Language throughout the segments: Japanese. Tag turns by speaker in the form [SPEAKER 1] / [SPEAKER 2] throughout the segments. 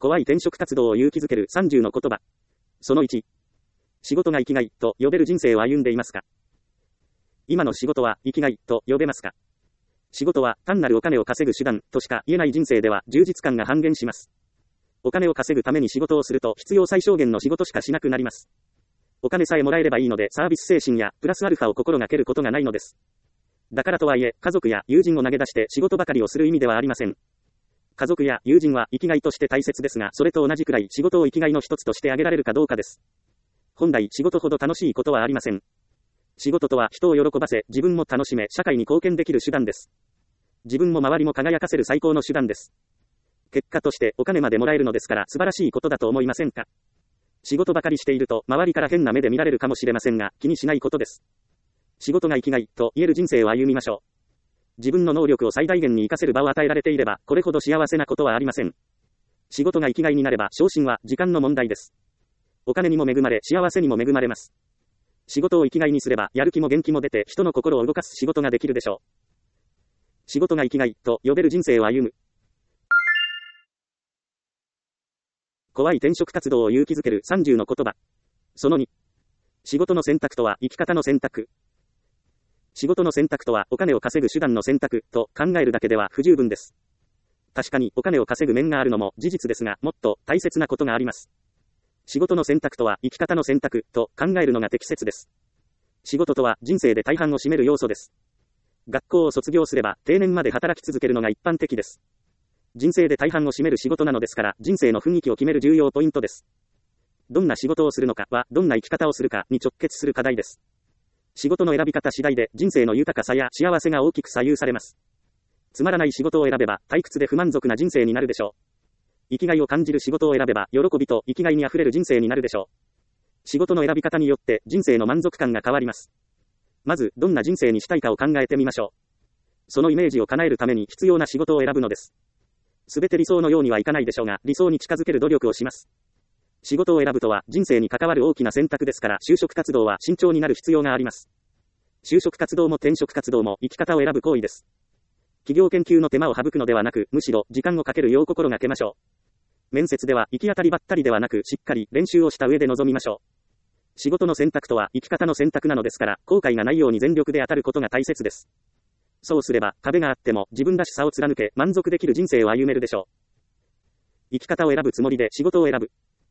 [SPEAKER 1] 怖い転職活動を勇気づける30の言葉。その1。仕事が生きがいと呼べる人生を歩んでいますか？今の仕事は生きがいと呼べますか？仕事は単なるお金を稼ぐ手段としか言えない人生では充実感が半減します。お金を稼ぐために仕事をすると必要最小限の仕事しかしなくなります。お金さえもらえればいいのでサービス精神やプラスアルファを心がけることがないのです。だからとはいえ家族や友人を投げ出して仕事ばかりをする意味ではありません。家族や友人は生きがいとして大切ですが、それと同じくらい仕事を生きがいの一つとして挙げられるかどうかです。本来仕事ほど楽しいことはありません。仕事とは人を喜ばせ、自分も楽しめ、社会に貢献できる手段です。自分も周りも輝かせる最高の手段です。結果としてお金までもらえるのですから素晴らしいことだと思いませんか？仕事ばかりしていると周りから変な目で見られるかもしれませんが、気にしないことです。仕事が生きがいと言える人生を歩みましょう。自分の能力を最大限に活かせる場を与えられていれば、これほど幸せなことはありません。仕事が生きがいになれば、昇進は時間の問題です。お金にも恵まれ、幸せにも恵まれます。仕事を生きがいにすれば、やる気も元気も出て、人の心を動かす仕事ができるでしょう。仕事が生きがいと呼べる人生を歩む。怖い転職活動を勇気づける30の言葉。その2。仕事の選択とは生き方の選択。仕事の選択とはお金を稼ぐ手段の選択と考えるだけでは不十分です。確かにお金を稼ぐ面があるのも事実ですが、もっと大切なことがあります。仕事の選択とは生き方の選択と考えるのが適切です。仕事とは人生で大半を占める要素です。学校を卒業すれば定年まで働き続けるのが一般的です。人生で大半を占める仕事なのですから、人生の雰囲気を決める重要ポイントです。どんな仕事をするのかは、どんな生き方をするかに直結する課題です。仕事の選び方次第で人生の豊かさや幸せが大きく左右されます。つまらない仕事を選べば退屈で不満足な人生になるでしょう。生きがいを感じる仕事を選べば喜びと生きがいにあふれる人生になるでしょう。仕事の選び方によって人生の満足感が変わります。まずどんな人生にしたいかを考えてみましょう。そのイメージを叶えるために必要な仕事を選ぶのです。すべて理想のようにはいかないでしょうが、理想に近づける努力をします。仕事を選ぶとは人生に関わる大きな選択ですから、就職活動は慎重になる必要があります。就職活動も転職活動も生き方を選ぶ行為です。企業研究の手間を省くのではなく、むしろ時間をかけるよう心がけましょう。面接では行き当たりばったりではなく、しっかり練習をした上で臨みましょう。仕事の選択とは生き方の選択なのですから、後悔がないように全力で当たることが大切です。そうすれば、壁があっても自分らしさを貫け、満足できる人生を歩めるでしょう。生き方を選ぶつもりで仕事を選ぶ。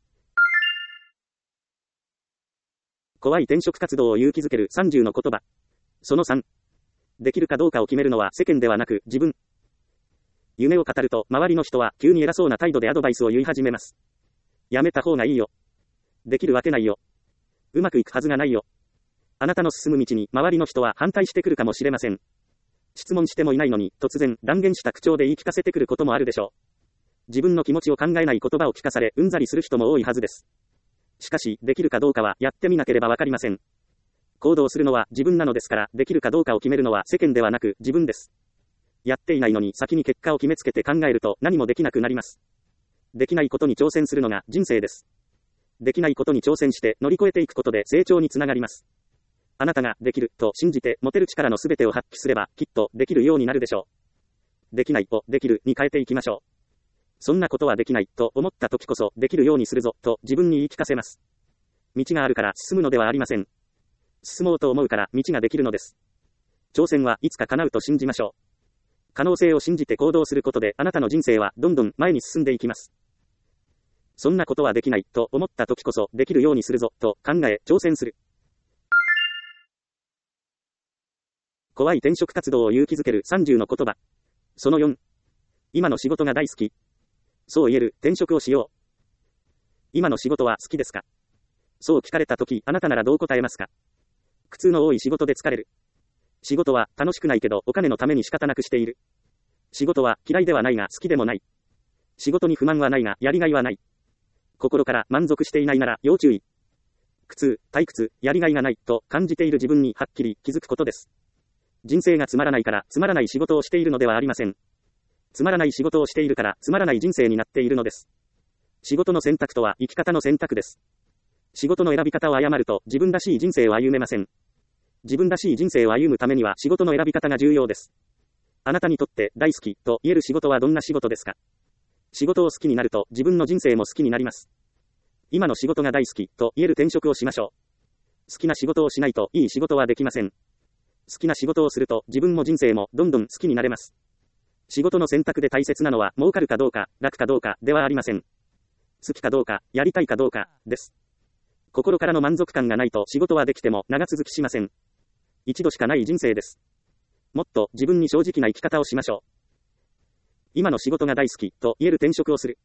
[SPEAKER 1] 怖い転職活動を勇気づける30の言葉。その3。できるかどうかを決めるのは世間ではなく自分。夢を語ると周りの人は急に偉そうな態度でアドバイスを言い始めます。やめた方がいいよ。できるわけないよ。うまくいくはずがないよ。あなたの進む道に周りの人は反対してくるかもしれません。質問してもいないのに突然断言した口調で言い聞かせてくることもあるでしょう。自分の気持ちを考えない言葉を聞かされうんざりする人も多いはずです。しかし、できるかどうかはやってみなければわかりません。行動するのは自分なのですから、できるかどうかを決めるのは世間ではなく自分です。やっていないのに先に結果を決めつけて考えると何もできなくなります。できないことに挑戦するのが人生です。できないことに挑戦して乗り越えていくことで成長につながります。あなたができると信じて持てる力のすべてを発揮すればきっとできるようになるでしょう。できないをできるに変えていきましょう。そんなことはできないと思った時こそできるようにするぞと自分に言い聞かせます。道があるから進むのではありません。進もうと思うから道ができるのです。挑戦はいつか叶うと信じましょう。可能性を信じて行動することであなたの人生はどんどん前に進んでいきます。そんなことはできないと思った時こそできるようにするぞと考え挑戦する。怖い転職活動を勇気づける30の言葉。その4。今の仕事が大好き。そう言える転職をしよう。今の仕事は好きですか？そう聞かれたとき、あなたならどう答えますか？苦痛の多い仕事で疲れる。仕事は楽しくないけどお金のために仕方なくしている。仕事は嫌いではないが好きでもない。仕事に不満はないがやりがいはない。心から満足していないなら要注意。苦痛、退屈、やりがいがないと感じている自分にはっきり気づくことです。人生がつまらないからつまらない仕事をしているのではありません。つまらない仕事をしているからつまらない人生になっているのです。仕事の選択とは生き方の選択です。仕事の選び方を誤ると自分らしい人生を歩めません。自分らしい人生を歩むためには仕事の選び方が重要です。あなたにとって大好きと言える仕事はどんな仕事ですか？ 仕事を好きになると自分の人生も好きになります。今の仕事が大好きと言える転職をしましょう。好きな仕事をしないといい仕事はできません。好きな仕事をすると自分も人生もどんどん好きになれます。仕事の選択で大切なのは儲かるかどうか、楽かどうかではありません。好きかどうか、やりたいかどうかです。心からの満足感がないと仕事はできても長続きしません。一度しかない人生です。もっと自分に正直な生き方をしましょう。今の仕事が大好きと言える転職をする。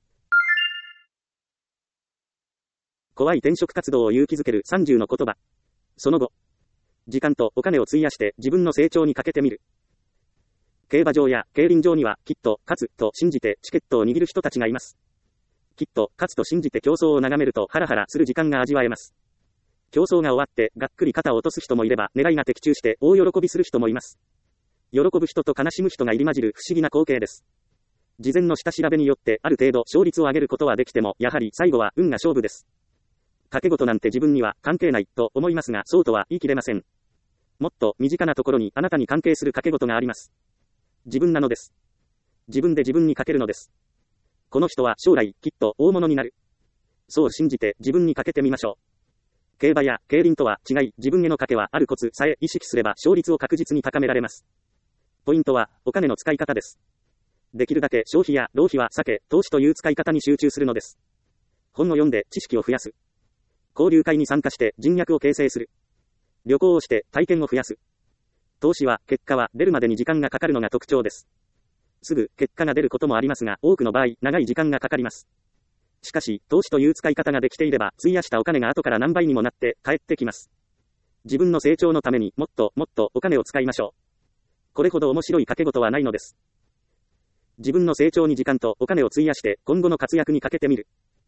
[SPEAKER 1] 怖い転職活動を勇気づける30の言葉。その後、時間とお金を費やして自分の成長にかけてみる。競馬場や競輪場にはきっと勝つと信じてチケットを握る人たちがいます。きっと勝つと信じて競争を眺めるとハラハラする時間が味わえます。競争が終わってがっくり肩を落とす人もいれば狙いが的中して大喜びする人もいます。喜ぶ人と悲しむ人が入り混じる不思議な光景です。事前の下調べによってある程度勝率を上げることはできてもやはり最後は運が勝負です。賭け事なんて自分には関係ないと思いますがそうとは言い切れません。もっと身近なところにあなたに関係する賭け事があります。自分なのです。自分で自分にかけるのです。この人は将来きっと大物になる。そう信じて自分にかけてみましょう。競馬や競輪とは違い自分へのかけはあるコツさえ意識すれば勝率を確実に高められます。ポイントはお金の使い方です。できるだけ消費や浪費は避け、投資という使い方に集中するのです。本を読んで知識を増やす。交流会に参加して人脈を形成する。旅行をして体験を増やす。投資は結果は出るまでに時間がかかるのが特徴です。すぐ結果が出ることもありますが、多くの場合、長い時間がかかります。しかし、投資という使い方ができていれば、費やしたお金が後から何倍にもなって返ってきます。自分の成長のためにもっともっとお金を使いましょう。これほど面白い賭け事はないのです。自分の成長に時間とお金を費やして今後の活躍にかけてみる。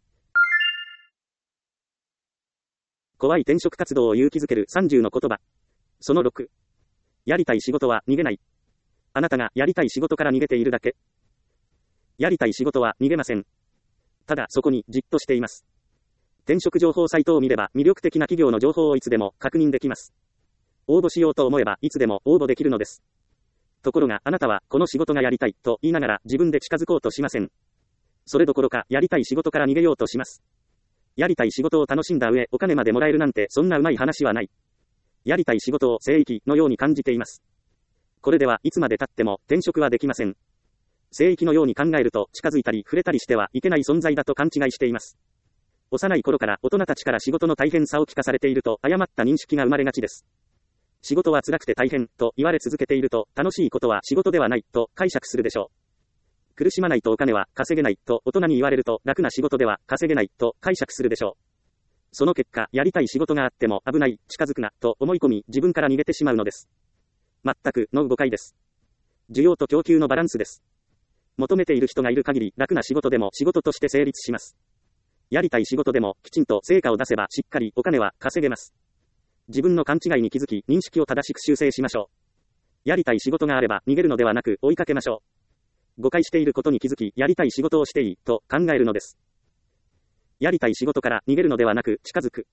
[SPEAKER 1] 怖い転職活動を勇気づける30の言葉。その6。やりたい仕事は逃げない。あなたがやりたい仕事から逃げているだけ。やりたい仕事は逃げません。ただそこにじっとしています。転職情報サイトを見れば魅力的な企業の情報をいつでも確認できます。応募しようと思えばいつでも応募できるのです。ところがあなたはこの仕事がやりたいと言いながら自分で近づこうとしません。それどころかやりたい仕事から逃げようとします。やりたい仕事を楽しんだ上お金までもらえるなんてそんなうまい話はない。やりたい仕事を聖域のように感じています。これではいつまで経っても転職はできません。聖域のように考えると近づいたり触れたりしてはいけない存在だと勘違いしています。幼い頃から大人たちから仕事の大変さを聞かされていると誤った認識が生まれがちです。仕事は辛くて大変と言われ続けていると楽しいことは仕事ではないと解釈するでしょう。苦しまないとお金は稼げないと大人に言われると楽な仕事では稼げないと解釈するでしょう。その結果やりたい仕事があっても危ない近づくなと思い込み自分から逃げてしまうのです。全くの誤解です。需要と供給のバランスです。求めている人がいる限り楽な仕事でも仕事として成立します。やりたい仕事でもきちんと成果を出せばしっかりお金は稼げます。自分の勘違いに気づき認識を正しく修正しましょう。やりたい仕事があれば逃げるのではなく追いかけましょう。誤解していることに気づきやりたい仕事をしていいと考えるのです。やりたい仕事から逃げるのではなく近づく。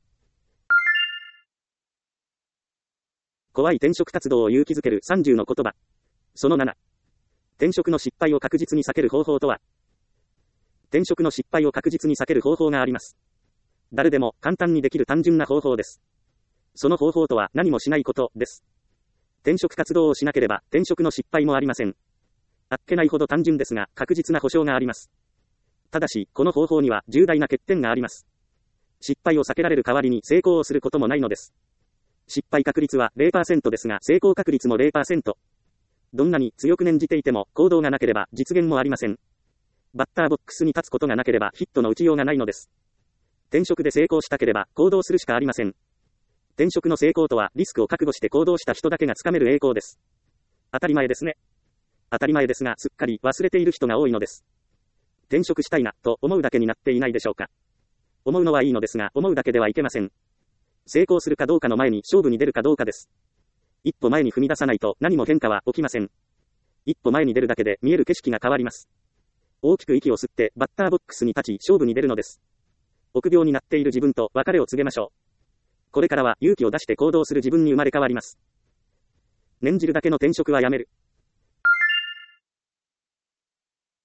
[SPEAKER 1] 怖い転職活動を勇気づける30の言葉。その7。転職の失敗を確実に避ける方法とは。転職の失敗を確実に避ける方法があります。誰でも簡単にできる単純な方法です。その方法とは何もしないことです。転職活動をしなければ転職の失敗もありません。あっけないほど単純ですが確実な保証があります。ただし、この方法には重大な欠点があります。失敗を避けられる代わりに成功をすることもないのです。失敗確率は 0% ですが成功確率も 0%。どんなに強く念じていても行動がなければ実現もありません。バッターボックスに立つことがなければヒットの打ちようがないのです。転職で成功したければ行動するしかありません。転職の成功とはリスクを覚悟して行動した人だけがつかめる栄光です。当たり前ですね。当たり前ですがすっかり忘れている人が多いのです。転職したいなと思うだけになっていないでしょうか。思うのはいいのですが思うだけではいけません。成功するかどうかの前に勝負に出るかどうかです。一歩前に踏み出さないと何も変化は起きません。一歩前に出るだけで見える景色が変わります。大きく息を吸ってバッターボックスに立ち勝負に出るのです。臆病になっている自分と別れを告げましょう。これからは勇気を出して行動する自分に生まれ変わります。念じるだけの転職はやめる。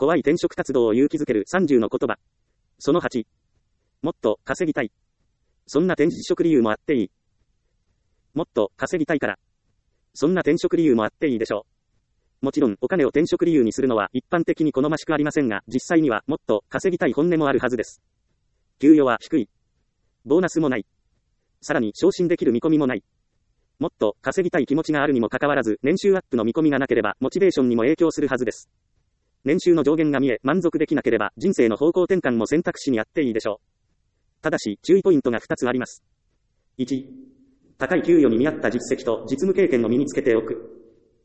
[SPEAKER 1] 怖い転職活動を勇気づける30の言葉。その8。もっと稼ぎたい。そんな転職理由もあっていい。もっと稼ぎたいから。そんな転職理由もあっていいでしょう。もちろん、お金を転職理由にするのは一般的に好ましくありませんが、実際にはもっと稼ぎたい本音もあるはずです。給与は低い。ボーナスもない。さらに昇進できる見込みもない。もっと稼ぎたい気持ちがあるにもかかわらず、年収アップの見込みがなければ、モチベーションにも影響するはずです。年収の上限が見え、満足できなければ、人生の方向転換も選択肢にあっていいでしょう。ただし、注意ポイントが2つあります。1、高い給与に見合った実績と実務経験を身につけておく。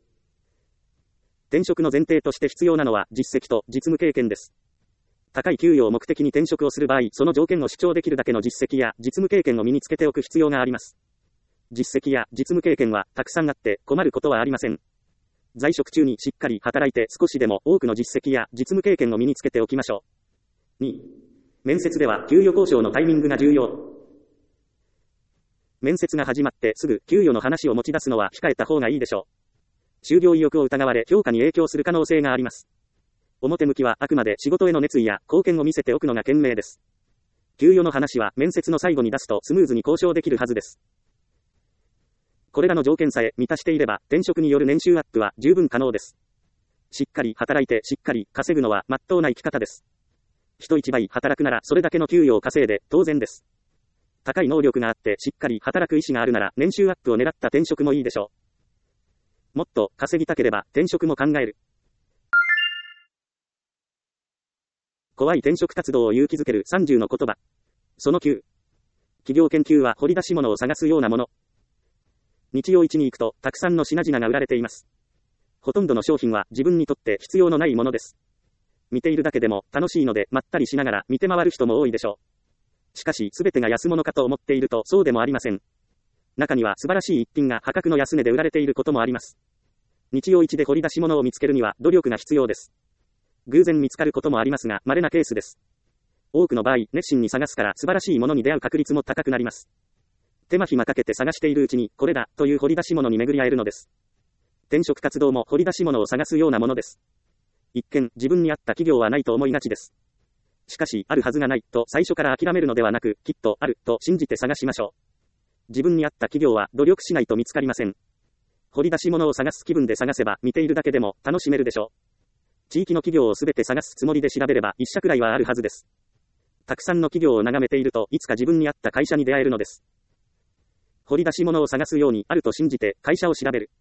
[SPEAKER 1] 転職の前提として必要なのは実績と実務経験です。高い給与を目的に転職をする場合、その条件を主張できるだけの実績や実務経験を身につけておく必要があります。実績や実務経験はたくさんあって困ることはありません。在職中にしっかり働いて少しでも多くの実績や実務経験を身につけておきましょう。2、面接では給与交渉のタイミングが重要。面接が始まってすぐ給与の話を持ち出すのは控えた方がいいでしょう。就業意欲を疑われ評価に影響する可能性があります。表向きはあくまで仕事への熱意や貢献を見せておくのが賢明です。給与の話は面接の最後に出すとスムーズに交渉できるはずです。これらの条件さえ満たしていれば転職による年収アップは十分可能です。しっかり働いてしっかり稼ぐのは真っ当な生き方です。人一倍働くならそれだけの給与を稼いで当然です。高い能力があってしっかり働く意思があるなら年収アップを狙った転職もいいでしょう。もっと稼ぎたければ転職も考える。怖い転職活動を勇気づける30の言葉。その9。企業研究は掘り出し物を探すようなもの。日曜市に行くとたくさんの品々が売られています。ほとんどの商品は自分にとって必要のないものです。見ているだけでも楽しいのでまったりしながら見て回る人も多いでしょう。しかし全てが安物かと思っているとそうでもありません。中には素晴らしい一品が破格の安値で売られていることもあります。日曜市で掘り出し物を見つけるには努力が必要です。偶然見つかることもありますが稀なケースです。多くの場合熱心に探すから素晴らしいものに出会う確率も高くなります。手間暇かけて探しているうちにこれだという掘り出し物に巡り合えるのです。転職活動も掘り出し物を探すようなものです。一見自分に合った企業はないと思いがちです。しかしあるはずがないと最初から諦めるのではなくきっとあると信じて探しましょう。自分に合った企業は努力しないと見つかりません。掘り出し物を探す気分で探せば見ているだけでも楽しめるでしょう。地域の企業をすべて探すつもりで調べれば一社くらいはあるはずです。たくさんの企業を眺めているといつか自分に合った会社に出会えるのです。掘り出し物を探すようにあると信じて会社を調べる。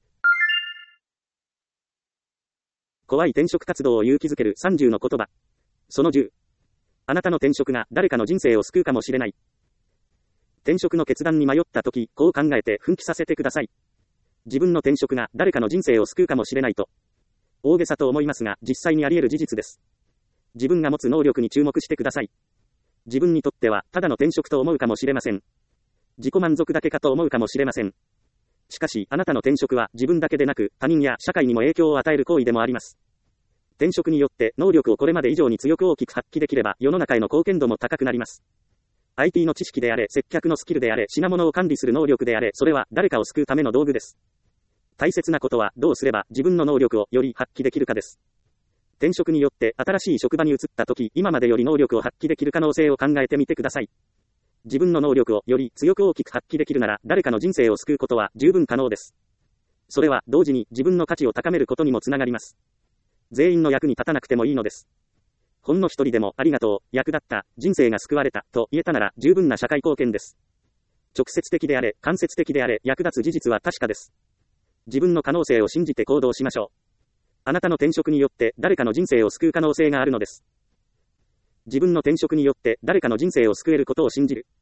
[SPEAKER 1] 怖い転職活動を勇気づける30の言葉。その10。あなたの転職が誰かの人生を救うかもしれない。転職の決断に迷った時、こう考えて奮起させてください。自分の転職が誰かの人生を救うかもしれないと。大げさと思いますが、実際にあり得る事実です。自分が持つ能力に注目してください。自分にとっては、ただの転職と思うかもしれません。自己満足だけかと思うかもしれません。しかし、あなたの転職は自分だけでなく、他人や社会にも影響を与える行為でもあります。転職によって能力をこれまで以上に強く大きく発揮できれば、世の中への貢献度も高くなります。IT の知識であれ、接客のスキルであれ、品物を管理する能力であれ、それは誰かを救うための道具です。大切なことはどうすれば自分の能力をより発揮できるかです。転職によって新しい職場に移った時、今までより能力を発揮できる可能性を考えてみてください。自分の能力をより強く大きく発揮できるなら、誰かの人生を救うことは十分可能です。それは同時に自分の価値を高めることにもつながります。全員の役に立たなくてもいいのです。ほんの一人でもありがとう、役立った、人生が救われたと言えたなら十分な社会貢献です。直接的であれ、間接的であれ、役立つ事実は確かです。自分の可能性を信じて行動しましょう。あなたの転職によって誰かの人生を救う可能性があるのです。自分の転職によって誰かの人生を救えることを信じる。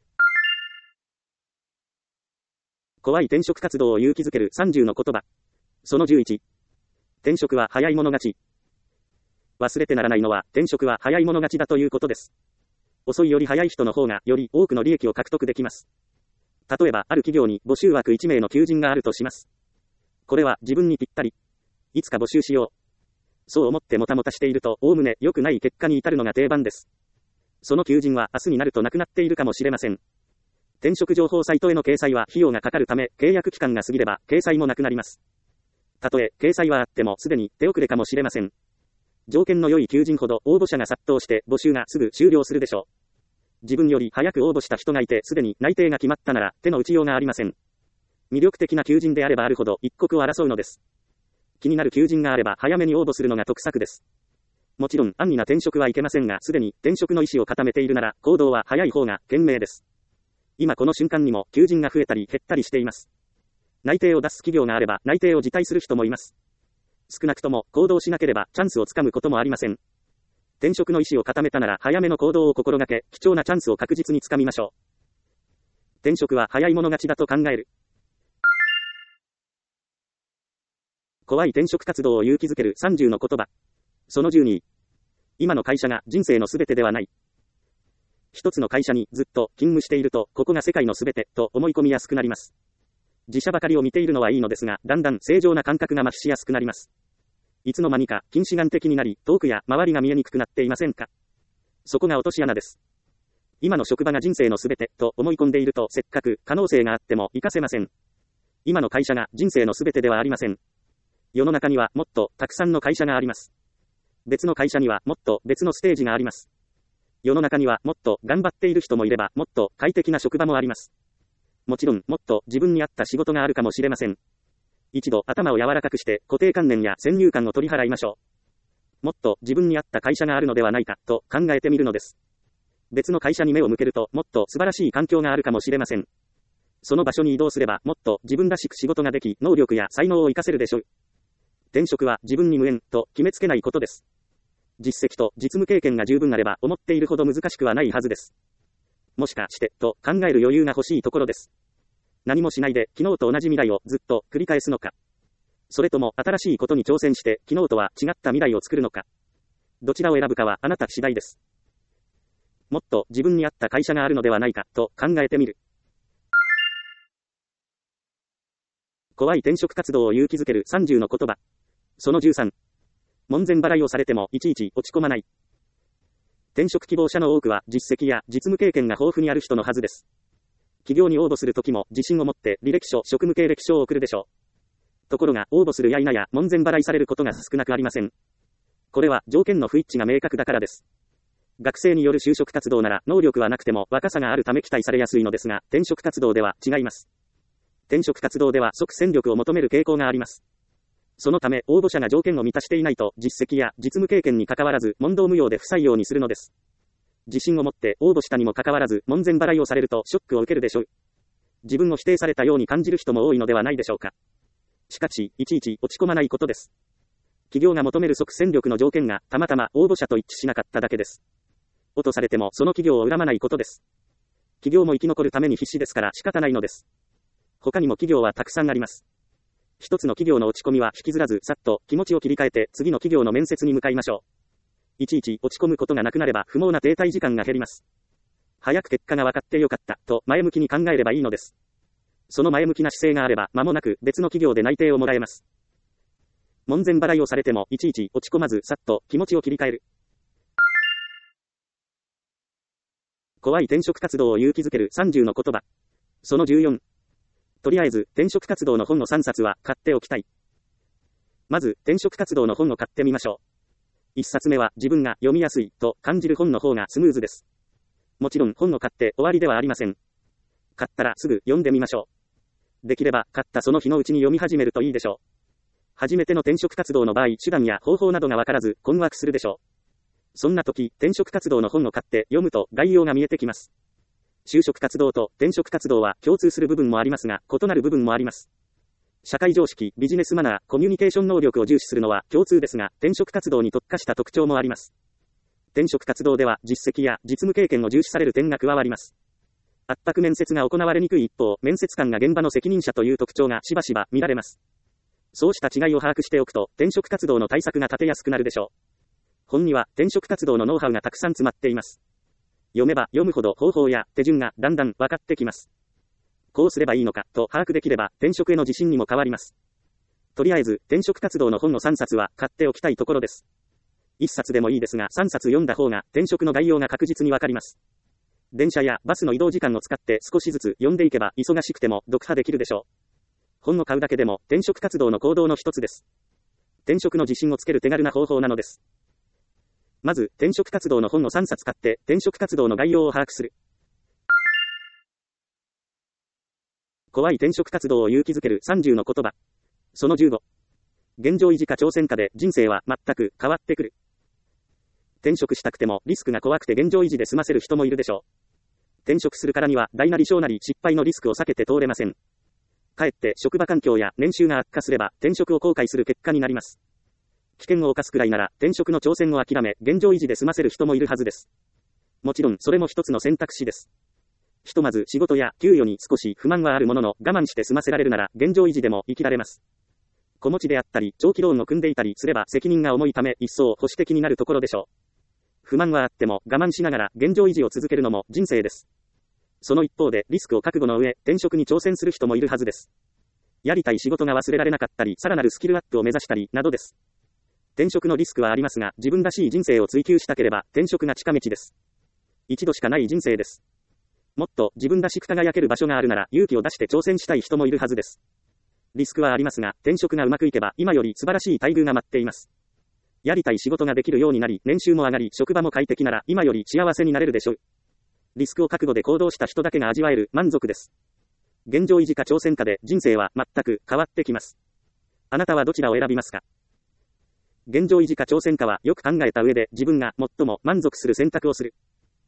[SPEAKER 1] 怖い転職活動を勇気づける30の言葉。その11。転職は早い者勝ち。忘れてならないのは、転職は早い者勝ちだということです。遅いより早い人の方がより多くの利益を獲得できます。例えば、ある企業に募集枠1名の求人があるとします。これは自分にぴったり。いつか募集しよう。そう思ってもたもたしていると、おおむね良くない結果に至るのが定番です。その求人は明日になるとなくなっているかもしれません。転職情報サイトへの掲載は費用がかかるため、契約期間が過ぎれば、掲載もなくなります。たとえ、掲載はあってもすでに手遅れかもしれません。 条件の良い求人ほど応募者が殺到して募集がすぐ終了するでしょう。自分より早く応募した人がいてすでに内定が決まったなら手の打ちようがありません。魅力的な求人であればあるほど一刻を争うのです。気になる求人があれば早めに応募するのが得策です。もちろん安易な転職はいけませんが、すでに転職の意思を固めているなら行動は早い方が賢明です。今この瞬間にも求人が増えたり減ったりしています。内定を出す企業があれば内定を辞退する人もいます。少なくとも行動しなければチャンスをつかむこともありません。転職の意思を固めたなら早めの行動を心がけ、貴重なチャンスを確実につかみましょう。転職は早い者勝ちだと考える。怖い転職活動を勇気づける30の言葉。その12。今の会社が人生のすべてではない。一つの会社にずっと勤務していると、ここが世界のすべてと思い込みやすくなります。自社ばかりを見ているのはいいのですが、だんだん正常な感覚が麻痺しやすくなります。いつの間にか近視眼的になり、遠くや周りが見えにくくなっていませんか？そこが落とし穴です。今の職場が人生のすべてと思い込んでいると、せっかく可能性があっても活かせません。今の会社が人生のすべてではありません。世の中にはもっとたくさんの会社があります。別の会社にはもっと別のステージがあります。世の中にはもっと頑張っている人もいれば、もっと快適な職場もあります。もちろんもっと自分に合った仕事があるかもしれません。一度頭を柔らかくして固定観念や先入観を取り払いましょう。もっと自分に合った会社があるのではないかと考えてみるのです。別の会社に目を向けると、もっと素晴らしい環境があるかもしれません。その場所に移動すれば、もっと自分らしく仕事ができ、能力や才能を活かせるでしょう。転職は自分に無縁と決めつけないことです。実績と実務経験が十分あれば、思っているほど難しくはないはずです。もしかしてと考える余裕が欲しいところです。何もしないで昨日と同じ未来をずっと繰り返すのか。それとも新しいことに挑戦して昨日とは違った未来を作るのか。どちらを選ぶかはあなた次第です。もっと自分に合った会社があるのではないかと考えてみる。怖い転職活動を勇気づける30の言葉。その13。門前払いをされてもいちいち落ち込まない。転職希望者の多くは実績や実務経験が豊富にある人のはずです。企業に応募するときも自信を持って履歴書、職務経歴書を送るでしょう。ところが応募するや否や門前払いされることが少なくありません。これは条件の不一致が明確だからです。学生による就職活動なら能力はなくても若さがあるため期待されやすいのですが、転職活動では違います。転職活動では即戦力を求める傾向があります。そのため応募者が条件を満たしていないと実績や実務経験に関わらず問答無用で不採用にするのです。自信を持って応募したにもかかわらず門前払いをされるとショックを受けるでしょう。自分を否定されたように感じる人も多いのではないでしょうか。しかし、いちいち落ち込まないことです。企業が求める即戦力の条件がたまたま応募者と一致しなかっただけです。落とされてもその企業を恨まないことです。企業も生き残るために必死ですから仕方ないのです。他にも企業はたくさんあります。一つの企業の落ち込みは引きずらず、さっと気持ちを切り替えて次の企業の面接に向かいましょう。いちいち落ち込むことがなくなれば不毛な停滞時間が減ります。早く結果が分かってよかったと前向きに考えればいいのです。その前向きな姿勢があれば間もなく別の企業で内定をもらえます。門前払いをされてもいちいち落ち込まずさっと気持ちを切り替える。怖い転職活動を勇気づける30の言葉。その14。とりあえず転職活動の本の3冊は買っておきたい。まず転職活動の本を買ってみましょう。1冊目は自分が読みやすいと感じる本の方がスムーズです。もちろん本を買って終わりではありません。買ったらすぐ読んでみましょう。できれば買ったその日のうちに読み始めるといいでしょう。初めての転職活動の場合、手段や方法などがわからず困惑するでしょう。そんな時、転職活動の本を買って読むと概要が見えてきます。就職活動と転職活動は共通する部分もありますが、異なる部分もあります。社会常識、ビジネスマナー、コミュニケーション能力を重視するのは共通ですが、転職活動に特化した特徴もあります。転職活動では実績や実務経験を重視される点が加わります。圧迫面接が行われにくい一方、面接官が現場の責任者という特徴がしばしば見られます。そうした違いを把握しておくと、転職活動の対策が立てやすくなるでしょう。本には転職活動のノウハウがたくさん詰まっています。読めば読むほど方法や手順がだんだん分かってきます。こうすればいいのかと把握できれば転職への自信にも変わります。とりあえず転職活動の本の3冊は買っておきたいところです。1冊でもいいですが3冊読んだ方が転職の概要が確実にわかります。電車やバスの移動時間を使って少しずつ読んでいけば忙しくても読破できるでしょう。本を買うだけでも転職活動の行動の一つです。転職の自信をつける手軽な方法なのです。 まず、転職活動の本を3冊買って、転職活動の概要を把握する。怖い転職活動を勇気づける30の言葉。その15。現状維持か挑戦かで人生は全く変わってくる。転職したくてもリスクが怖くて現状維持で済ませる人もいるでしょう。転職するからには大なり小なり失敗のリスクを避けて通れません。かえって職場環境や年収が悪化すれば転職を後悔する結果になります。危険を冒すくらいなら転職の挑戦を諦め現状維持で済ませる人もいるはずです。もちろんそれも一つの選択肢です。ひとまず仕事や給与に少し不満はあるものの我慢して済ませられるなら現状維持でも生きられます。子持ちであったり長期ローンを組んでいたりすれば責任が重いため一層保守的になるところでしょう。不満はあっても我慢しながら現状維持を続けるのも人生です。その一方でリスクを覚悟の上転職に挑戦する人もいるはずです。やりたい仕事が忘れられなかったりさらなるスキルアップを目指したりなどです。転職のリスクはありますが自分らしい人生を追求したければ転職が近道です。一度しかない人生です。もっと自分らしく輝ける場所があるなら勇気を出して挑戦したい人もいるはずです。リスクはありますが転職がうまくいけば今より素晴らしい待遇が待っています。やりたい仕事ができるようになり年収も上がり職場も快適なら今より幸せになれるでしょう。リスクを覚悟で行動した人だけが味わえる満足です。現状維持か挑戦かで人生は全く変わってきます。あなたはどちらを選びますか？現状維持か挑戦かはよく考えた上で自分が最も満足する選択をする。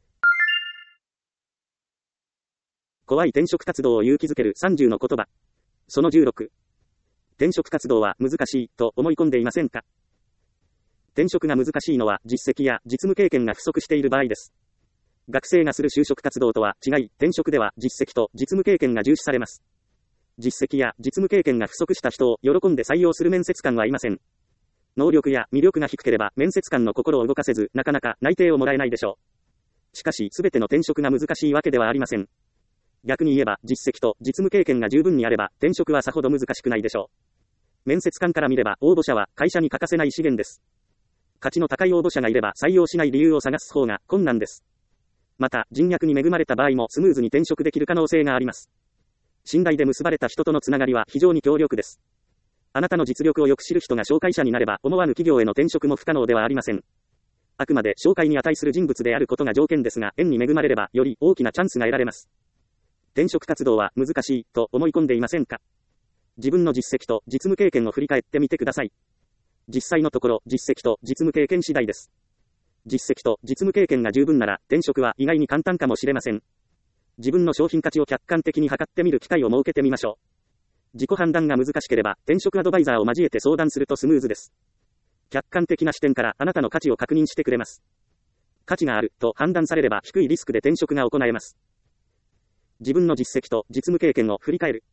[SPEAKER 1] 怖い転職活動を勇気づける30の言葉。その16。転職活動は難しいと思い込んでいませんか？転職が難しいのは実績や実務経験が不足している場合です。学生がする就職活動とは違い、転職では実績と実務経験が重視されます。実績や実務経験が不足した人を喜んで採用する面接官はいません。能力や魅力が低ければ面接官の心を動かせず、なかなか内定をもらえないでしょう。しかし、すべての転職が難しいわけではありません。逆に言えば、実績と実務経験が十分にあれば、転職はさほど難しくないでしょう。面接官から見れば、応募者は会社に欠かせない資源です。価値の高い応募者がいれば、採用しない理由を探す方が困難です。また、人脈に恵まれた場合もスムーズに転職できる可能性があります。信頼で結ばれた人とのつながりは非常に強力です。あなたの実力をよく知る人が紹介者になれば、思わぬ企業への転職も不可能ではありません。あくまで紹介に値する人物であることが条件ですが、縁に恵まれれば、より大きなチャンスが得られます。転職活動は難しいと思い込んでいませんか？自分の実績と実務経験を振り返ってみてください。実際のところ、実績と実務経験次第です。実績と実務経験が十分なら、転職は意外に簡単かもしれません。自分の商品価値を客観的に測ってみる機会を設けてみましょう。自己判断が難しければ、転職アドバイザーを交えて相談するとスムーズです。客観的な視点からあなたの価値を確認してくれます。価値があると判断されれば低いリスクで転職が行えます。自分の実績と実務経験を振り返る。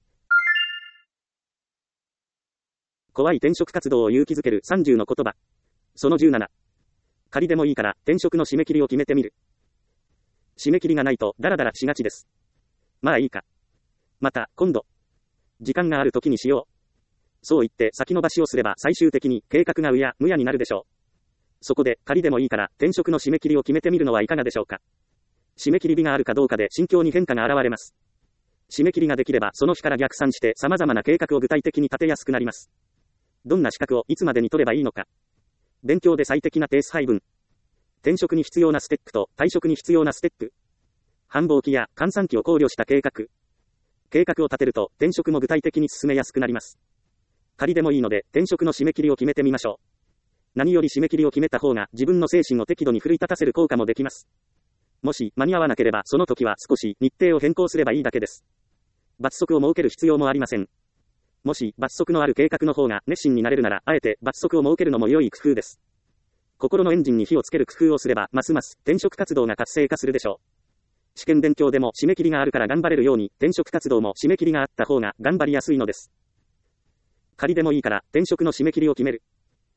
[SPEAKER 1] 怖い転職活動を勇気づける30の言葉。その17。仮でもいいから転職の締め切りを決めてみる。締め切りがないとダラダラしがちです。まあいいか。また今度。時間がある時にしよう。そう言って先延ばしをすれば最終的に計画がうやむやになるでしょう。そこで仮でもいいから転職の締め切りを決めてみるのはいかがでしょうか。締め切り日があるかどうかで心境に変化が現れます。締め切りができればその日から逆算して様々な計画を具体的に立てやすくなります。どんな資格をいつまでに取ればいいのか。勉強で最適なペース配分。転職に必要なステップと退職に必要なステップ。繁忙期や閑散期を考慮した計画。計画を立てると転職も具体的に進めやすくなります。仮でもいいので転職の締め切りを決めてみましょう。何より締め切りを決めた方が自分の精神を適度に奮い立たせる効果もできます。もし間に合わなければその時は少し日程を変更すればいいだけです。罰則を設ける必要もありません。もし罰則のある計画の方が熱心になれるならあえて罰則を設けるのも良い工夫です。心のエンジンに火をつける工夫をすればますます転職活動が活性化するでしょう。試験勉強でも締め切りがあるから頑張れるように転職活動も締め切りがあった方が頑張りやすいのです。仮でもいいから転職の締め切りを決める。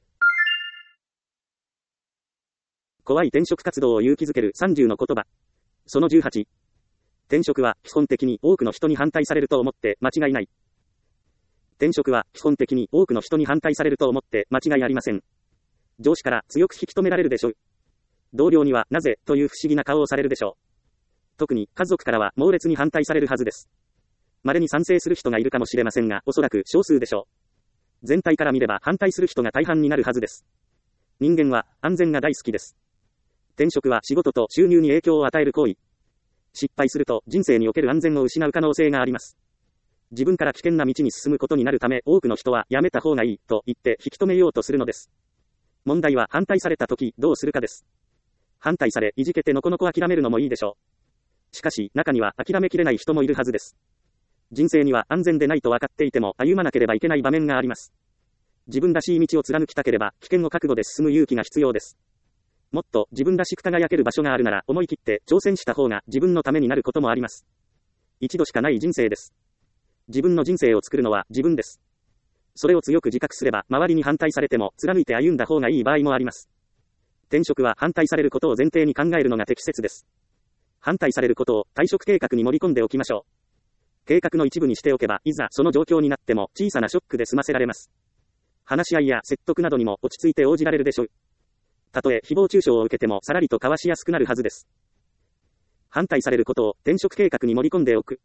[SPEAKER 1] 怖い転職活動を勇気づける30の言葉。その18。転職は基本的に多くの人に反対されると思って間違いない。転職は基本的に多くの人に反対されると思って間違いありません。上司から強く引き止められるでしょう。同僚にはなぜという不思議な顔をされるでしょう。特に家族からは猛烈に反対されるはずです。稀に賛成する人がいるかもしれませんが、おそらく少数でしょう。全体から見れば反対する人が大半になるはずです。 人間は安全が大好きです。転職は仕事と収入に影響を与える行為。失敗すると人生における安全を失う可能性があります。自分から危険な道に進むことになるため多くの人はやめた方がいいと言って引き止めようとするのです。問題は反対された時どうするかです。反対されいじけてのこのこ諦めるのもいいでしょう。しかし中には諦めきれない人もいるはずです。人生には安全でないと分かっていても歩まなければいけない場面があります。自分らしい道を貫きたければ危険を覚悟で進む勇気が必要です。もっと自分らしく輝ける場所があるなら思い切って挑戦した方が自分のためになることもあります。一度しかない人生です。自分の人生を作るのは自分です。それを強く自覚すれば周りに反対されても貫いて歩んだ方がいい場合もあります。転職は反対されることを前提に考えるのが適切です。反対されることを退職計画に盛り込んでおきましょう。計画の一部にしておけばいざその状況になっても小さなショックで済ませられます。話し合いや説得などにも落ち着いて応じられるでしょう。たとえ誹謗中傷を受けてもさらりと交わしやすくなるはずです。反対されることを転職計画に盛り込んでおく。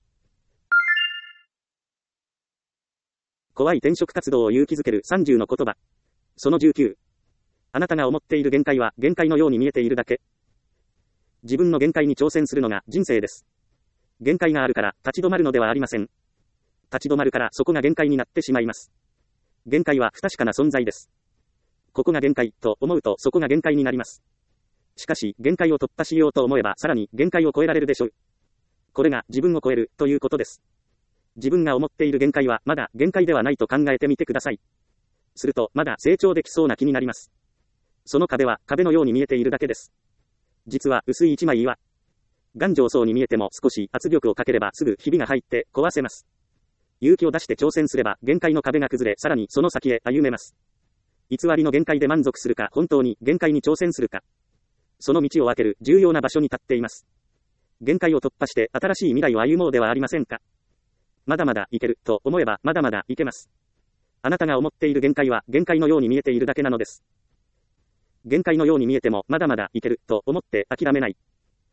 [SPEAKER 1] 怖い転職活動を勇気づける30の言葉。その19。あなたが思っている限界は限界のように見えているだけ。自分の限界に挑戦するのが人生です。限界があるから立ち止まるのではありません。立ち止まるからそこが限界になってしまいます。限界は不確かな存在です。ここが限界と思うとそこが限界になります。しかし限界を突破しようと思えばさらに限界を超えられるでしょう。これが自分を超えるということです。自分が思っている限界はまだ限界ではないと考えてみてください。するとまだ成長できそうな気になります。その壁は壁のように見えているだけです。実は薄い一枚岩。頑丈そうに見えても少し圧力をかければすぐひびが入って壊せます。勇気を出して挑戦すれば限界の壁が崩れさらにその先へ歩めます。偽りの限界で満足するか本当に限界に挑戦するか。その道を分ける重要な場所に立っています。限界を突破して新しい未来を歩もうではありませんか。まだまだいけると思えばまだまだいけます。あなたが思っている限界は限界のように見えているだけなのです。限界のように見えてもまだまだいけると思って諦めない。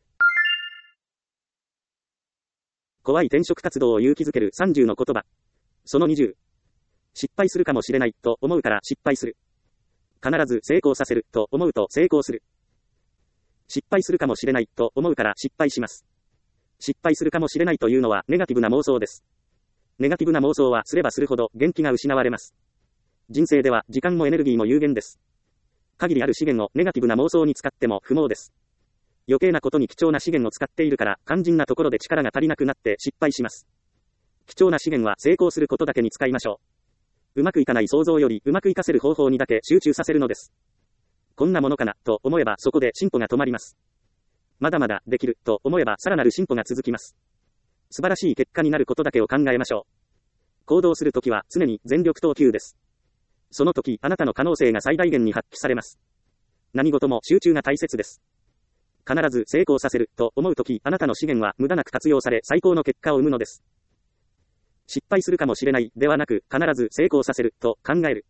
[SPEAKER 1] 怖い転職活動を勇気づける30の言葉。その20。失敗するかもしれないと思うから失敗する。必ず成功させると思うと成功する。失敗するかもしれないと思うから失敗します。失敗するかもしれないというのはネガティブな妄想です。ネガティブな妄想はすればするほど元気が失われます。人生では時間もエネルギーも有限です。限りある資源をネガティブな妄想に使っても不毛です。余計なことに貴重な資源を使っているから肝心なところで力が足りなくなって失敗します。貴重な資源は成功することだけに使いましょう。うまくいかない想像よりうまくいかせる方法にだけ集中させるのです。こんなものかなと思えばそこで進歩が止まります。まだまだできると思えばさらなる進歩が続きます。素晴らしい結果になることだけを考えましょう。行動するときは常に全力投球です。その時あなたの可能性が最大限に発揮されます。何事も集中が大切です。必ず成功させると思うときあなたの資源は無駄なく活用され最高の結果を生むのです。失敗するかもしれないではなく必ず成功させると考える。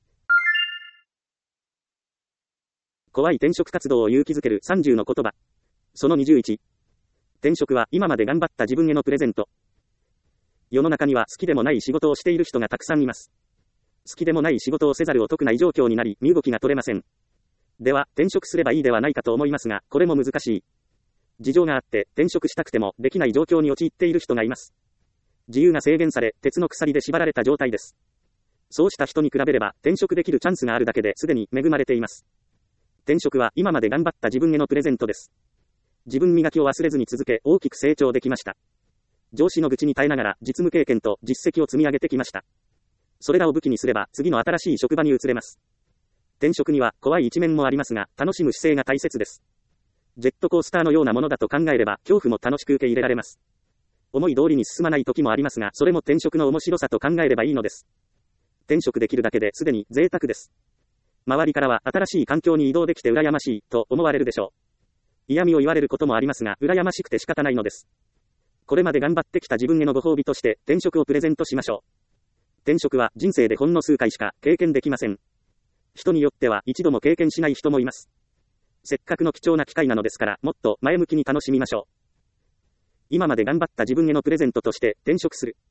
[SPEAKER 1] 怖い転職活動を勇気づける30の言葉。その21。転職は今まで頑張った自分へのプレゼント。世の中には好きでもない仕事をしている人がたくさんいます。好きでもない仕事をせざるを得ない状況になり身動きが取れません。では転職すればいいではないかと思いますがこれも難しい。事情があって転職したくてもできない状況に陥っている人がいます。自由が制限され鉄の鎖で縛られた状態です。そうした人に比べれば転職できるチャンスがあるだけですでに恵まれています。転職は今まで頑張った自分へのプレゼントです。自分磨きを忘れずに続け大きく成長できました。上司の愚痴に耐えながら実務経験と実績を積み上げてきました。それらを武器にすれば次の新しい職場に移れます。転職には怖い一面もありますが楽しむ姿勢が大切です。ジェットコースターのようなものだと考えれば恐怖も楽しく受け入れられます。思い通りに進まない時もありますがそれも転職の面白さと考えればいいのです。転職できるだけですでに贅沢です。周りからは新しい環境に移動できて羨ましいと思われるでしょう。嫌味を言われることもありますが羨ましくて仕方ないのです。これまで頑張ってきた自分へのご褒美として転職をプレゼントしましょう。転職は人生でほんの数回しか経験できません。人によっては一度も経験しない人もいます。せっかくの貴重な機会なのですからもっと前向きに楽しみましょう。今まで頑張った自分へのプレゼントとして転職する。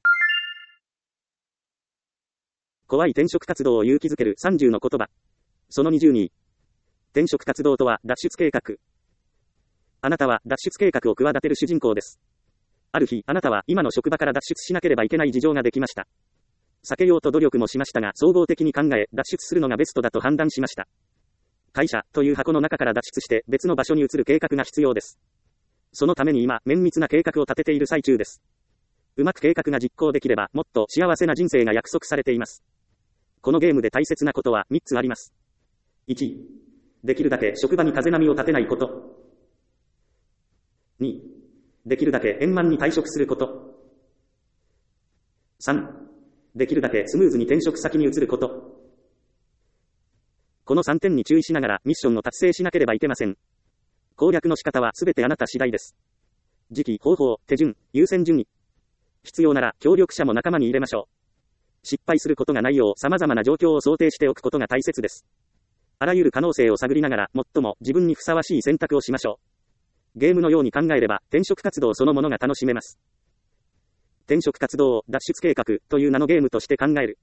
[SPEAKER 1] 怖い転職活動を勇気づける30の言葉。 その22。転職活動とは脱出計画。あなたは脱出計画を企てる主人公です。ある日、あなたは今の職場から脱出しなければいけない事情ができました。避けようと努力もしましたが、総合的に考え、脱出するのがベストだと判断しました。会社という箱の中から脱出して別の場所に移る計画が必要です。そのために今、綿密な計画を立てている最中です。うまく計画が実行できれば、もっと幸せな人生が約束されています。このゲームで大切なことは3つあります。1、できるだけ職場に風波を立てないこと。2、できるだけ円満に退職すること。3、できるだけスムーズに転職先に移ること。この3点に注意しながらミッションを達成しなければいけません。攻略の仕方はすべてあなた次第です。時期、方法、手順、優先順位。必要なら協力者も仲間に入れましょう。失敗することがないよう様々な状況を想定しておくことが大切です。あらゆる可能性を探りながら最も自分にふさわしい選択をしましょう。ゲームのように考えれば転職活動そのものが楽しめます。転職活動を脱出計画という名のゲームとして考える。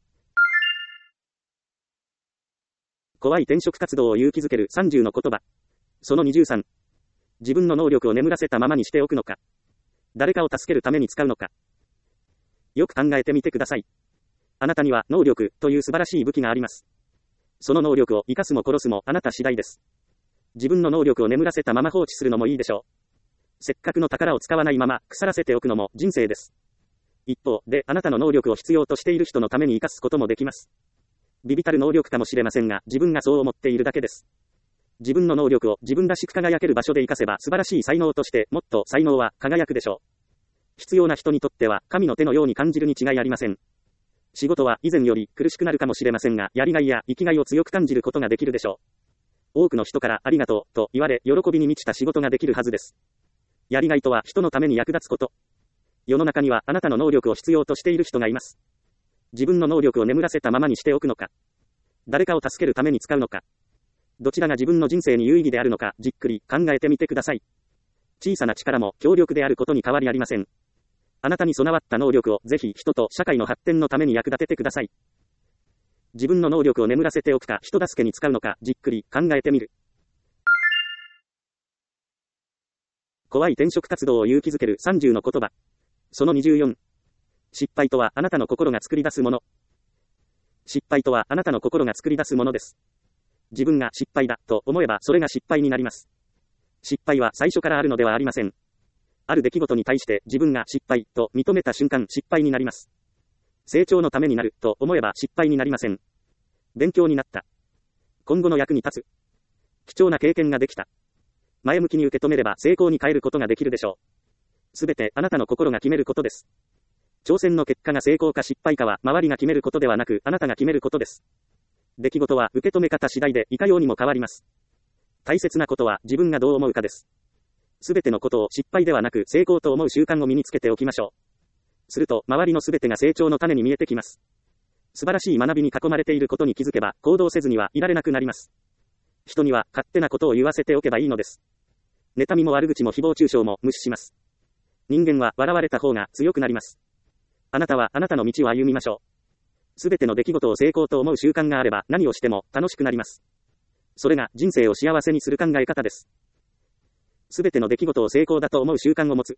[SPEAKER 1] 怖い転職活動を勇気づける30の言葉。その23。自分の能力を眠らせたままにしておくのか。誰かを助けるために使うのか。よく考えてみてください。あなたには能力という素晴らしい武器があります。その能力を生かすも殺すもあなた次第です。自分の能力を眠らせたまま放置するのもいいでしょう。せっかくの宝を使わないまま腐らせておくのも人生です。一方であなたの能力を必要としている人のために生かすこともできます。微々たる能力かもしれませんが、自分がそう思っているだけです。自分の能力を自分らしく輝ける場所で活かせば素晴らしい才能としてもっと才能は輝くでしょう。必要な人にとっては神の手のように感じるに違いありません。仕事は以前より苦しくなるかもしれませんが、やりがいや生きがいを強く感じることができるでしょう。多くの人からありがとうと言われ、喜びに満ちた仕事ができるはずです。やりがいとは人のために役立つこと。世の中にはあなたの能力を必要としている人がいます。自分の能力を眠らせたままにしておくのか。誰かを助けるために使うのか。どちらが自分の人生に有意義であるのか、じっくり考えてみてください。小さな力も強力であることに変わりありません。あなたに備わった能力をぜひ人と社会の発展のために役立ててください。自分の能力を眠らせておくか、人助けに使うのか、じっくり考えてみる。怖い転職活動を勇気づける30の言葉。その24。失敗とはあなたの心が作り出すもの。失敗とはあなたの心が作り出すものです。自分が失敗だと思えばそれが失敗になります。失敗は最初からあるのではありません。ある出来事に対して自分が失敗と認めた瞬間失敗になります。成長のためになると思えば失敗になりません。勉強になった。今後の役に立つ。貴重な経験ができた。前向きに受け止めれば成功に変えることができるでしょう。すべてあなたの心が決めることです。挑戦の結果が成功か失敗かは周りが決めることではなくあなたが決めることです。出来事は受け止め方次第でいかようにも変わります。大切なことは自分がどう思うかです。すべてのことを失敗ではなく成功と思う習慣を身につけておきましょう。すると周りのすべてが成長の種に見えてきます。素晴らしい学びに囲まれていることに気づけば行動せずにはいられなくなります。人には勝手なことを言わせておけばいいのです。妬みも悪口も誹謗中傷も無視します。人間は笑われた方が強くなります。あなたはあなたの道を歩みましょう。すべての出来事を成功と思う習慣があれば何をしても楽しくなります。それが人生を幸せにする考え方です。すべての出来事を成功だと思う習慣を持つ。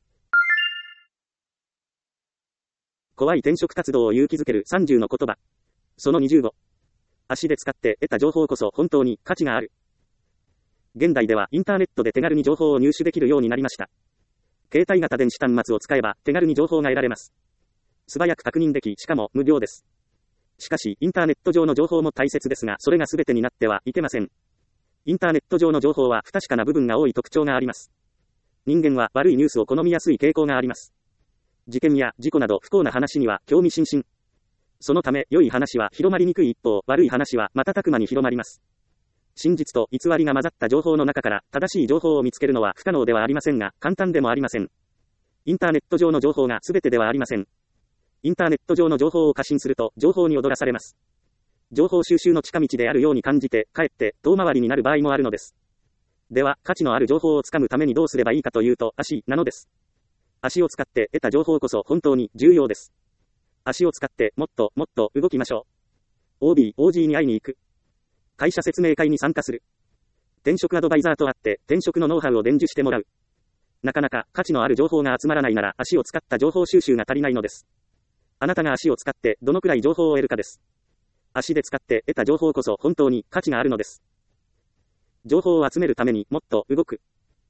[SPEAKER 1] 怖い転職活動を勇気づける30の言葉。その25。足で使って得た情報こそ本当に価値がある。現代ではインターネットで手軽に情報を入手できるようになりました。携帯型電子端末を使えば手軽に情報が得られます。素早く確認でき、しかも無料です。しかし、インターネット上の情報も大切ですが、それが全てになってはいけません。インターネット上の情報は不確かな部分が多い特徴があります。人間は悪いニュースを好みやすい傾向があります。事件や事故など不幸な話には興味津々。そのため、良い話は広まりにくい一方、悪い話は瞬く間に広まります。真実と偽りが混ざった情報の中から正しい情報を見つけるのは不可能ではありませんが、簡単でもありません。インターネット上の情報が全てではありません。インターネット上の情報を過信すると、情報に踊らされます。情報収集の近道であるように感じて、かえって遠回りになる場合もあるのです。では、価値のある情報をつかむためにどうすればいいかというと、足なのです。足を使って得た情報こそ本当に重要です。足を使ってもっともっと動きましょう。OB、OG に会いに行く。 会社説明会に参加する。転職アドバイザーと会って転職のノウハウを伝授してもらう。なかなか価値のある情報が集まらないなら足を使った情報収集が足りないのです。あなたが足を使ってどのくらい情報を得るかです。足で使って得た情報こそ本当に価値があるのです。情報を集めるためにもっと動く。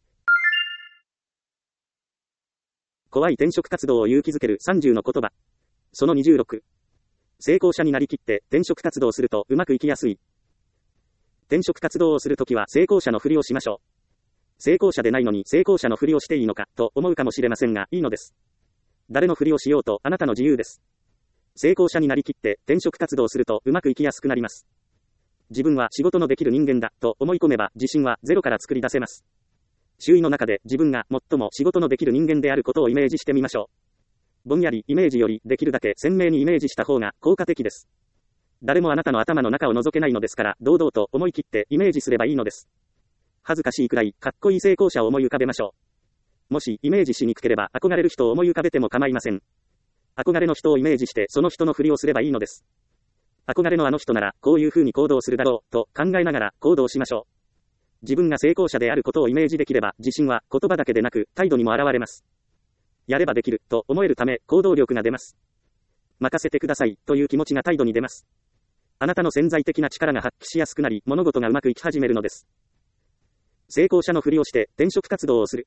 [SPEAKER 1] 怖い転職活動を勇気づける30の言葉。その26。成功者になりきって転職活動をするとうまくいきやすい。転職活動をするときは成功者のふりをしましょう。成功者でないのに成功者のふりをしていいのかと思うかもしれませんが、いいのです。誰のふりをしようとあなたの自由です。成功者になりきって転職活動をするとうまくいきやすくなります。自分は仕事のできる人間だと思い込めば自信はゼロから作り出せます。周囲の中で自分が最も仕事のできる人間であることをイメージしてみましょう。ぼんやりイメージよりできるだけ鮮明にイメージした方が効果的です。誰もあなたの頭の中を覗けないのですから、堂々と思い切ってイメージすればいいのです。恥ずかしいくらいかっこいい成功者を思い浮かべましょう。もしイメージしにくければ憧れる人を思い浮かべても構いません。憧れの人をイメージしてその人のふりをすればいいのです。憧れのあの人ならこういう風に行動するだろうと考えながら行動しましょう。自分が成功者であることをイメージできれば自信は言葉だけでなく態度にも現れます。やればできると思えるため行動力が出ます。任せてくださいという気持ちが態度に出ます。あなたの潜在的な力が発揮しやすくなり物事がうまくいき始めるのです。成功者のふりをして転職活動をする。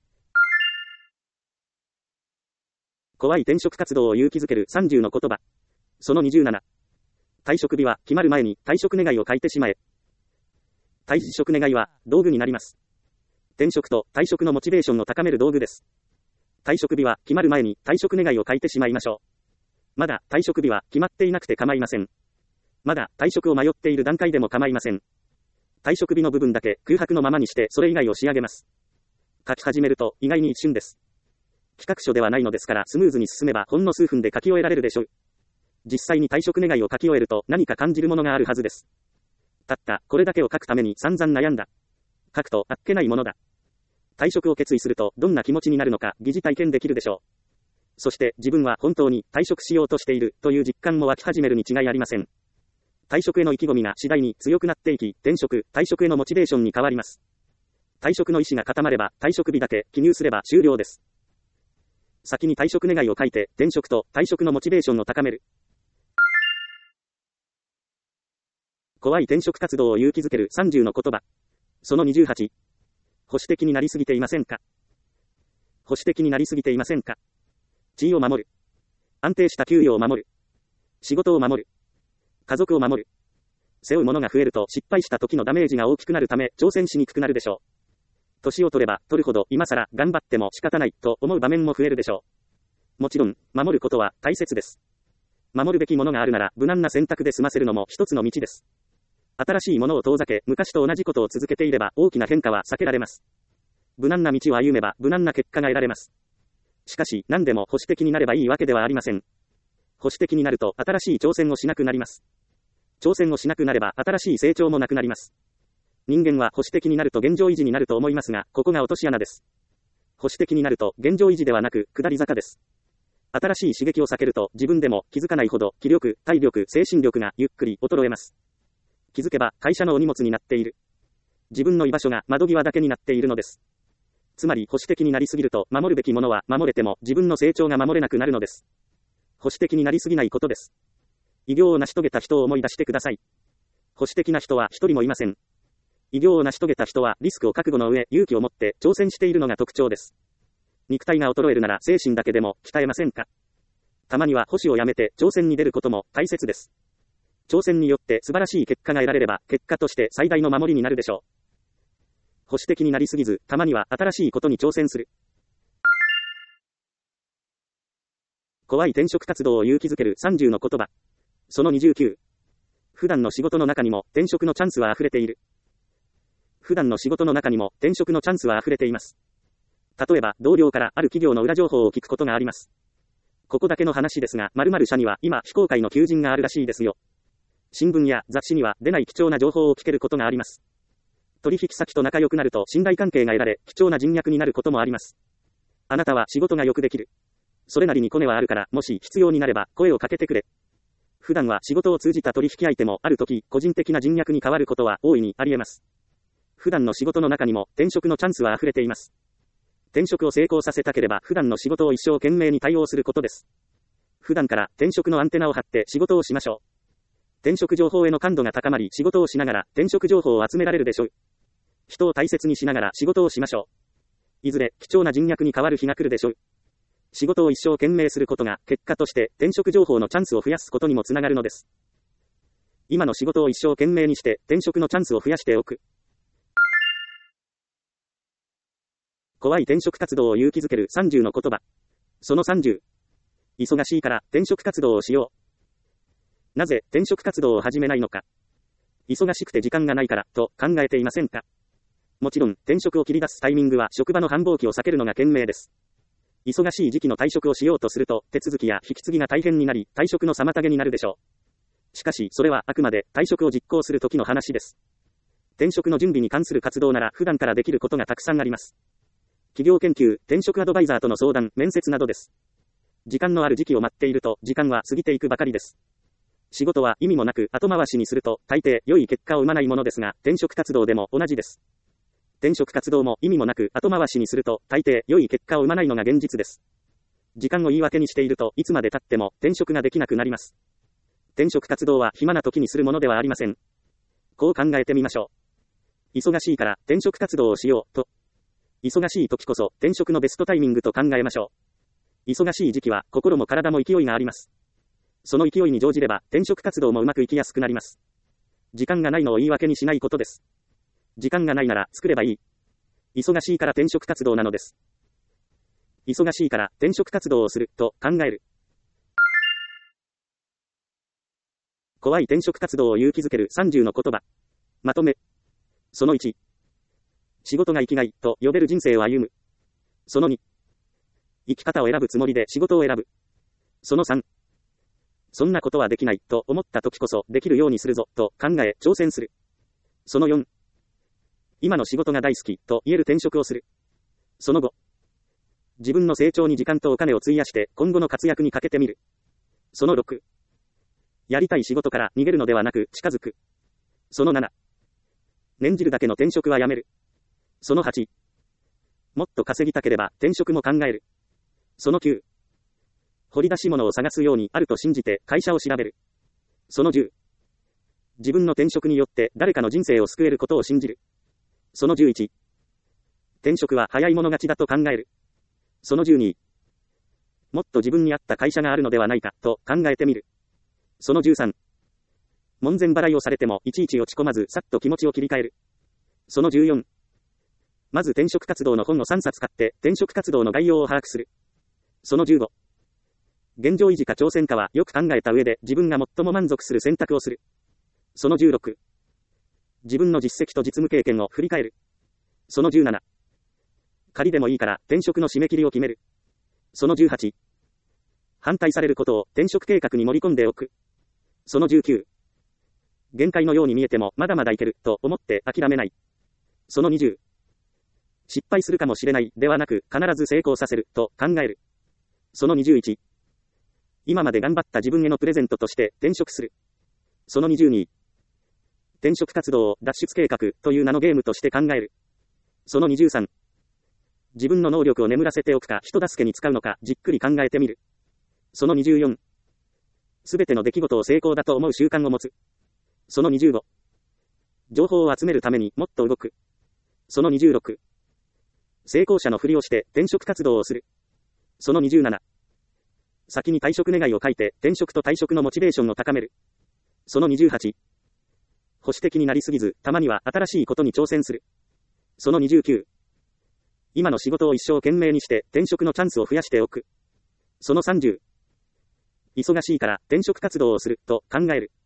[SPEAKER 1] 怖い転職活動を勇気づける30の言葉。その27。退職日は決まる前に退職願を書いてしまえ。退職願は道具になります。転職と退職のモチベーションを高める道具です。退職日は決まる前に退職願を書いてしまいましょう。まだ退職日は決まっていなくて構いません。まだ退職を迷っている段階でも構いません。退職日の部分だけ空白のままにしてそれ以外を仕上げます。書き始めると意外に一瞬です。企画書ではないのですからスムーズに進めばほんの数分で書き終えられるでしょう。実際に退職願を書き終えると何か感じるものがあるはずです。たったこれだけを書くために散々悩んだ。書くとあっけないものだ。退職を決意するとどんな気持ちになるのか疑似体験できるでしょう。そして自分は本当に退職しようとしているという実感も湧き始めるに違いありません。退職への意気込みが次第に強くなっていき、転職、退職へのモチベーションに変わります。退職の意思が固まれば退職日だけ記入すれば終了です。先に退職願を書いて転職と退職のモチベーションを高める。怖い転職活動を勇気づける30の言葉。その28。保守的になりすぎていませんか？保守的になりすぎていませんか？地位を守る。安定した給与を守る。仕事を守る。家族を守る。背負うものが増えると失敗した時のダメージが大きくなるため挑戦しにくくなるでしょう。年を取れば取るほど今更頑張っても仕方ないと思う場面も増えるでしょう。もちろん、守ることは大切です。守るべきものがあるなら無難な選択で済ませるのも一つの道です。新しいものを遠ざけ、昔と同じことを続けていれば大きな変化は避けられます。無難な道を歩めば無難な結果が得られます。しかし、何でも保守的になればいいわけではありません。保守的になると新しい挑戦をしなくなります。挑戦をしなくなれば新しい成長もなくなります。人間は保守的になると現状維持になると思いますが、ここが落とし穴です。保守的になると現状維持ではなく下り坂です。新しい刺激を避けると自分でも気づかないほど気力、体力、精神力がゆっくり衰えます。気づけば会社のお荷物になっている。自分の居場所が窓際だけになっているのです。つまり保守的になりすぎると守るべきものは守れても自分の成長が守れなくなるのです。保守的になりすぎないことです。偉業を成し遂げた人を思い出してください。保守的な人は一人もいません。偉業を成し遂げた人はリスクを覚悟の上勇気を持って挑戦しているのが特徴です。肉体が衰えるなら精神だけでも鍛えませんか？たまには保守をやめて挑戦に出ることも大切です。挑戦によって素晴らしい結果が得られれば結果として最大の守りになるでしょう。保守的になりすぎず、たまには新しいことに挑戦する。怖い転職活動を勇気づける30の言葉。その29。普段の仕事の中にも転職のチャンスは溢れている。普段の仕事の中にも転職のチャンスは溢れています。例えば同僚からある企業の裏情報を聞くことがあります。ここだけの話ですが、〇〇社には今非公開の求人があるらしいですよ。新聞や雑誌には出ない貴重な情報を聞けることがあります。取引先と仲良くなると信頼関係が得られ、貴重な人脈になることもあります。あなたは仕事がよくできる。それなりにコネはあるから、もし必要になれば声をかけてくれ。 普段は仕事を通じた取引相手もあるとき、個人的な人脈に変わることは大いにあり得ます。普段の仕事の中にも転職のチャンスは溢れています。転職を成功させたければ普段の仕事を一生懸命に対応することです。普段から転職のアンテナを張って仕事をしましょう。転職情報への感度が高まり仕事をしながら転職情報を集められるでしょう。人を大切にしながら仕事をしましょう。いずれ貴重な人脈に変わる日が来るでしょう。仕事を一生懸命することが結果として転職情報のチャンスを増やすことにもつながるのです。今の仕事を一生懸命にして転職のチャンスを増やしておく。怖い転職活動を勇気づける30の言葉。その30。忙しいから転職活動をしよう。なぜ転職活動を始めないのか。忙しくて時間がないからと考えていませんか。もちろん転職を切り出すタイミングは職場の繁忙期を避けるのが賢明です。忙しい時期の退職をしようとすると、手続きや引き継ぎが大変になり、退職の妨げになるでしょう。しかし、それはあくまで退職を実行する時の話です。転職の準備に関する活動なら普段からできることがたくさんあります。企業研究、転職アドバイザーとの相談、面接などです。時間のある時期を待っていると、時間は過ぎていくばかりです。仕事は意味もなく後回しにすると、大抵良い結果を生まないものですが、転職活動でも同じです。転職活動も意味もなく後回しにすると大抵良い結果を生まないのが現実です。時間を言い訳にしているといつまで経っても転職ができなくなります。転職活動は暇な時にするものではありません。こう考えてみましょう。忙しいから転職活動をしようと。忙しい時こそ転職のベストタイミングと考えましょう。忙しい時期は心も体も勢いがあります。その勢いに乗じれば転職活動もうまくいきやすくなります。時間がないのを言い訳にしないことです。時間がないなら作ればいい。忙しいから転職活動なのです。忙しいから転職活動をすると考える。怖い転職活動を勇気づける30の言葉。まとめ。その1。仕事が生きがいと呼べる人生を歩む。その2。生き方を選ぶつもりで仕事を選ぶ。その3。そんなことはできないと思った時こそできるようにするぞと考え挑戦する。その4。今の仕事が大好きと言える転職をする。その後、自分の成長に時間とお金を費やして今後の活躍にかけてみる。その6、やりたい仕事から逃げるのではなく近づく。その7、念じるだけの転職はやめる。その8、もっと稼ぎたければ転職も考える。その9、掘り出し物を探すようにあると信じて会社を調べる。その10、自分の転職によって誰かの人生を救えることを信じる。その11、転職は早い者勝ちだと考える。その12、もっと自分に合った会社があるのではないかと考えてみる。その13、門前払いをされてもいちいち落ち込まずさっと気持ちを切り替える。その14、まず転職活動の本を3冊買って転職活動の概要を把握する。その15、現状維持か挑戦かはよく考えた上で自分が最も満足する選択をする。その16、自分の実績と実務経験を振り返る。その17、仮でもいいから転職の締め切りを決める。その18、反対されることを転職計画に盛り込んでおく。その19、限界のように見えてもまだまだいけると思って諦めない。その20、失敗するかもしれないではなく必ず成功させると考える。その21、今まで頑張った自分へのプレゼントとして転職する。その22、転職活動を脱出計画という名のゲームとして考える。その23、自分の能力を眠らせておくか人助けに使うのかじっくり考えてみる。その24、すべての出来事を成功だと思う習慣を持つ。その25、情報を集めるためにもっと動く。その26、成功者のふりをして転職活動をする。その27、先に退職願いを書いて転職と退職のモチベーションを高める。その28、保守的になりすぎず、たまには新しいことに挑戦する。その29、今の仕事を一生懸命にして転職のチャンスを増やしておく。その30、忙しいから転職活動をすると考える。